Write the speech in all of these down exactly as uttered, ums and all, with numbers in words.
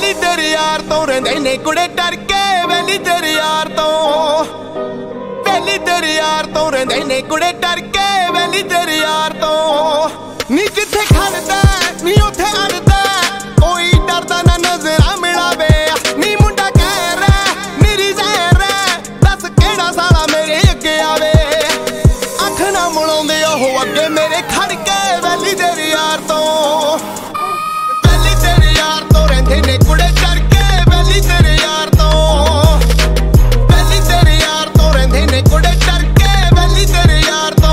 ਵੈਲੀ ਤੇਰੇ ਯਾਰ ਤੋਂ ਰਹਿੰਦੇ ਨੇ ਕੁੜੇ ਡਰ ਕੇ ਵੈਲੀ ਤੇਰੇ ਯਾਰ ਤੋਂ ਵੈਲੀ ਤੇਰੇ ਯਾਰ ਤੋਂ ਰਹਿੰਦੇ ਨੇ ਕੁੜੇ ਡਰ ਕੇ ਵੈਲੀ ਤੇਰੇ ਯਾਰ ਤੋਂ ਨੀ ਜਿੱਥੇ ਖੜਦਾ ਨੀ ਉੱਥੇ ਅੜਦਾ ਕੋਈ ਡਰਦਾ ਨਾ ਨਜ਼ਰਾਂ ਮਿਲਾਵੇ ਨੀ ਮੁੰਡਾ ਕਹਿ ਰਿਹਾ ਮੇਰੀ ਜ਼ਹਿਰ ਦੱਸ ਕਿਹੜਾ ਸਾਲਾ ਮੇਰੇ ਅੱਗੇ ਆਵੇ ਅੱਖ ਨਾ ਮੁਲਾਉਂਦੇ ਉਹ ਅੱਗੇ ਮੇਰੇ ਖੜ ਕੇ ਵੈਲੀ ਤੇਰੇ ਯਾਰ ਤੋਂ ਵੈਲੀ ਤੇਰੇ ਯਾਰ ਤੋਂ ਰਹਿੰਦੇ ਨੇ ਕੁੜੇ ਡਰ ਕੇ ਵੈਲੀ ਤੇਰੇ ਯਾਰ ਤੋਂ ਵੈਲੀ ਤੇਰੇ ਯਾਰ ਤੋਂ ਰਹਿੰਦੇ ਨੇ ਕੁੜੇ ਡਰ ਕੇ ਵੈਲੀ ਤੇਰੇ ਯਾਰ ਤੋਂ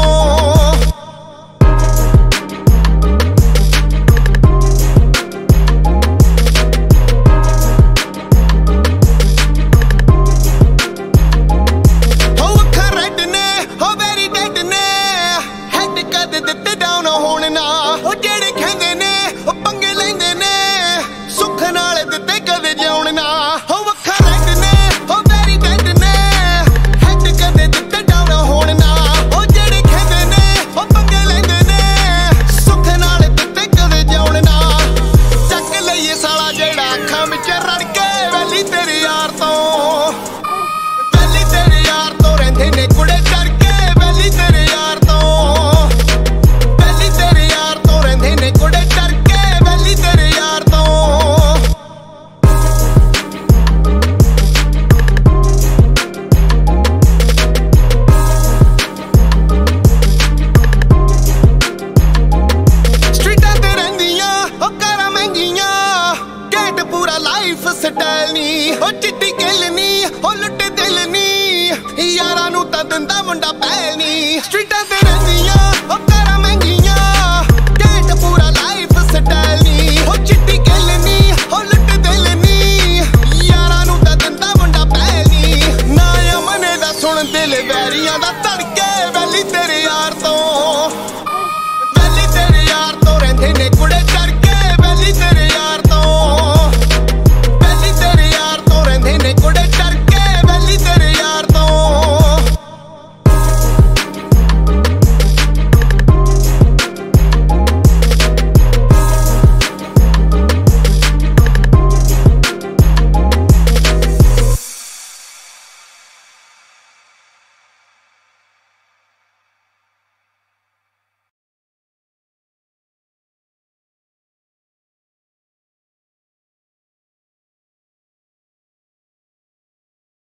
ਦਿੱਤੇ ਡਾਊਨ ਹੋਣ ਨਾ ਉਹ ਜਿਹੜੇ ਕਹਿੰਦੇ ਨੇ ਉਹ ਪੰਗੇ ਲੈਂਦੇ ਨੇ ਸੁੱਖ ਨਾਲ ਦਿੱਤੇ ਕਦੇ ਜਿਉਣ ਨਾ ਉਹ ਵੱਖਾ ਰੈਡ ਨੇ ਉਹ ਵੈਰੀ ਡੈਡ ਨੇ ਹੈਡ ਕਦੇ ਦਿੱਤੇ ਡਾਊਨ ਹੋਣ ਨਾ ਉਹ ਜਿਹੜੇ ਕਹਿੰਦੇ ਨੇ ਉਹ ਪੰਗੇ ਲੈਂਦੇ ਨੇ ਸੁੱਖ ਨਾਲ ਦਿੱਤੇ ਕਦੇ ਜਿਉਣ ਨਾ ਚੱਕ ਲਈਏ ਸਾਲਾ ਜਿਹੜਾ ਅੱਖਾਂ ਵਿੱਚ ਰੜ ਕੇ ਵੈਲੀ ਤੇਰੇ ਯਾਰ ਤੋਂ ਵੈਲੀ ਤੇਰੇ ਯਾਰ ਤੋਂ ਰਹਿੰਦੇ ਨੇ ਕੁੜੇ ਡਰ ਕੇ ਵੈਲੀ ਤੇਰੇ ਯਾਰ ਤੋਂ ਨੇ ਕੁੜੇ ਡਰ ਕੇ ਵੈਲੀ ਤੇਰੇ ਯਾਰ ਤੋਂ ਸਟਰੀਟਾਂ ਤੇ ਰਹਿੰਦੀਆਂ ਉਹ ਕਾਰਾਂ ਮਹਿੰਗੀਆਂ ਗੇਟ ਪੂਰਾ ਲਾਈਫ ਸਟਾਈਲ ਨੀ ਉਹ ਚਿੱਟੀ ਗਿੱਲ ਨੀ ਉਹ ਲੁੱਟੇ ਦਿਲ ਨੀ ਯਾਰਾਂ ਨੂੰ ਤਾਂ ਦਿੰਦਾ ਮੁੰਡਾ ਪਹਿਲ ਨੀ ਸਟਰੀਟਾਂ ਤੇ ਰਹਿੰਦੀ